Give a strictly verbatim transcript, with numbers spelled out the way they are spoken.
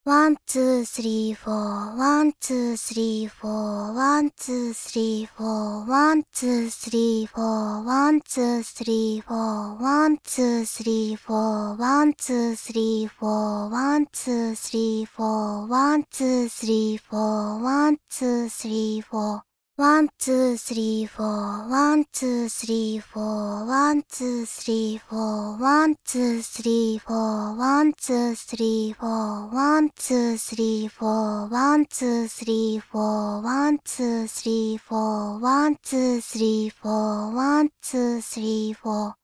ワン、ツー、スリー、フォー、ワン、ツー、スリー、フォー、ワン、ツー、スリー、フォー、ワン、ツー、スリー、フォー、ワン、ツー、スリー、フォー、ワン、ツー、スリー、フォー、ワン、ツー、スリー、フォー、ワン、ツー、スリー、フォー、ワン、ツー、スリー、フォー、ワン、ツー、スリー、フォー、ワン、ツー、スリー、フォー、ワン、ツー、スリー、フォー、ワン、ツー、スリー、フォー、ワン、ツー、スリー、フォー、ワン、ツー、スリー、フォー、ワン、ツー、スリー、フォー、ワン、ツー、スリー、フォー、ワン、ツー、スリー、フォー、ワン、ツー、スリー、フォー、ワン、ツー、スリー、フォー。